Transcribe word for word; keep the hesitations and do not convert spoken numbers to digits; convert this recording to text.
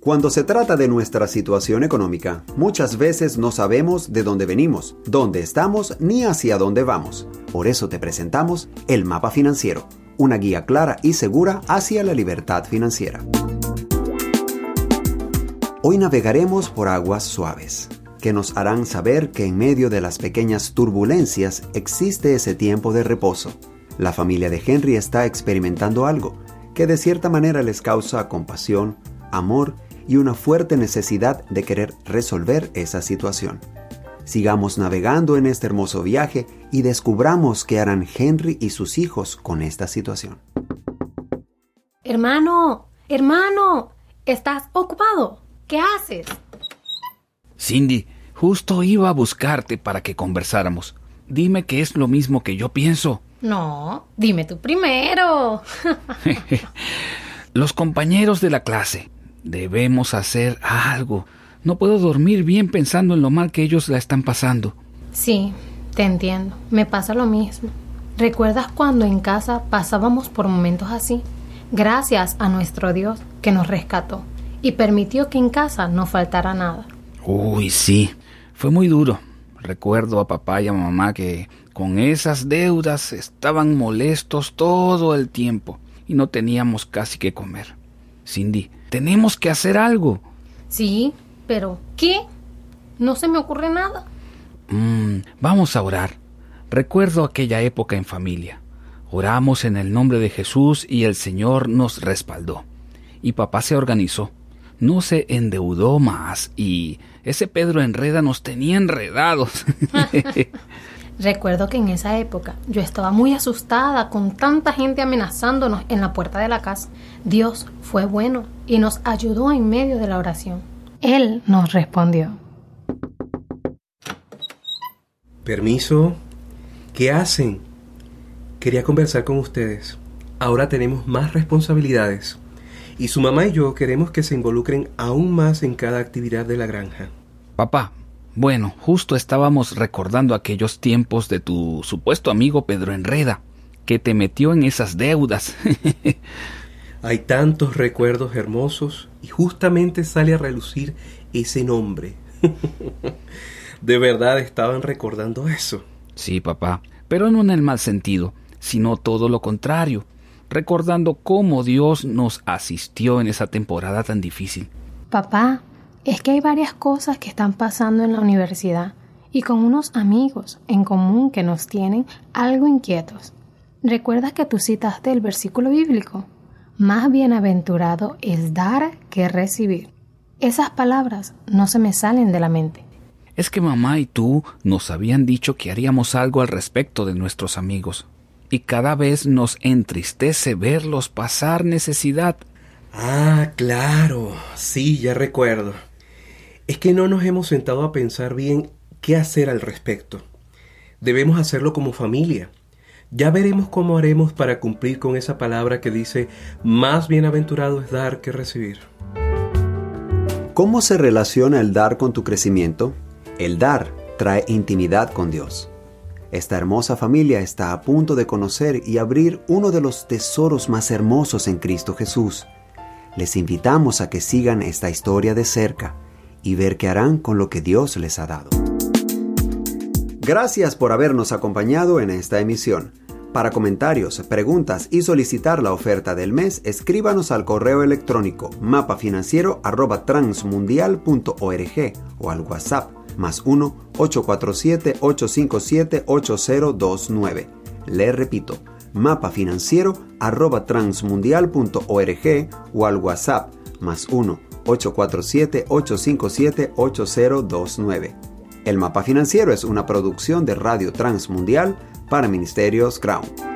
Cuando se trata de nuestra situación económica, muchas veces no sabemos de dónde venimos, dónde estamos ni hacia dónde vamos. Por eso te presentamos el Mapa Financiero, una guía clara y segura hacia la libertad financiera. Hoy navegaremos por aguas suaves, que nos harán saber que en medio de las pequeñas turbulencias existe ese tiempo de reposo. La familia de Henry está experimentando algo que de cierta manera les causa compasión, amor y una fuerte necesidad de querer resolver esa situación. Sigamos navegando en este hermoso viaje y descubramos qué harán Henry y sus hijos con esta situación. Hermano, hermano, ¿estás ocupado? ¿Qué haces? Cindy, justo iba a buscarte para que conversáramos. Dime que es lo mismo que yo pienso. No, dime tú primero. Los compañeros de la clase. Debemos hacer algo. No puedo dormir bien pensando en lo mal que ellos la están pasando. Sí, te entiendo. Me pasa lo mismo. ¿Recuerdas cuando en casa pasábamos por momentos así? Gracias a nuestro Dios que nos rescató y permitió que en casa no faltara nada. Uy, sí. Fue muy duro. Recuerdo a papá y a mamá que con esas deudas estaban molestos todo el tiempo y no teníamos casi que comer. Cindy, tenemos que hacer algo. Sí, pero ¿qué? No se me ocurre nada. Mm, vamos a orar. Recuerdo aquella época en familia. Oramos en el nombre de Jesús y el Señor nos respaldó. Y papá se organizó. No se endeudó más y ese Pedro Enreda nos tenía enredados. Recuerdo que en esa época yo estaba muy asustada con tanta gente amenazándonos en la puerta de la casa. Dios fue bueno y nos ayudó en medio de la oración. Él nos respondió. Permiso. ¿Qué hacen? Quería conversar con ustedes. Ahora tenemos más responsabilidades. Y su mamá y yo queremos que se involucren aún más en cada actividad de la granja. Papá, bueno, justo estábamos recordando aquellos tiempos de tu supuesto amigo Pedro Enreda, que te metió en esas deudas. Hay tantos recuerdos hermosos y justamente sale a relucir ese nombre. ¿De verdad estaban recordando eso? Sí, papá, pero no en el mal sentido, sino todo lo contrario. Recordando cómo Dios nos asistió en esa temporada tan difícil. Papá, es que hay varias cosas que están pasando en la universidad y con unos amigos en común que nos tienen algo inquietos. ¿Recuerdas que tú citaste el versículo bíblico? Más bienaventurado es dar que recibir. Esas palabras no se me salen de la mente. Es que mamá y tú nos habían dicho que haríamos algo al respecto de nuestros amigos. Y cada vez nos entristece verlos pasar necesidad. Ah, claro. Sí, ya recuerdo. Es que no nos hemos sentado a pensar bien qué hacer al respecto. Debemos hacerlo como familia. Ya veremos cómo haremos para cumplir con esa palabra que dice, más bienaventurado es dar que recibir. ¿Cómo se relaciona el dar con tu crecimiento? El dar trae intimidad con Dios. Esta hermosa familia está a punto de conocer y abrir uno de los tesoros más hermosos en Cristo Jesús. Les invitamos a que sigan esta historia de cerca y ver qué harán con lo que Dios les ha dado. Gracias por habernos acompañado en esta emisión. Para comentarios, preguntas y solicitar la oferta del mes, escríbanos al correo electrónico mapafinanciero arroba transmundial punto org o al WhatsApp más uno ocho cuatro siete ocho cinco siete ocho cero dos nueve. Le repito, mapafinanciero arroba transmundial punto org o al WhatsApp más uno ocho cuatro siete ocho cinco siete ocho cero dos nueve. El Mapa Financiero es una producción de Radio Transmundial para Ministerios Crown.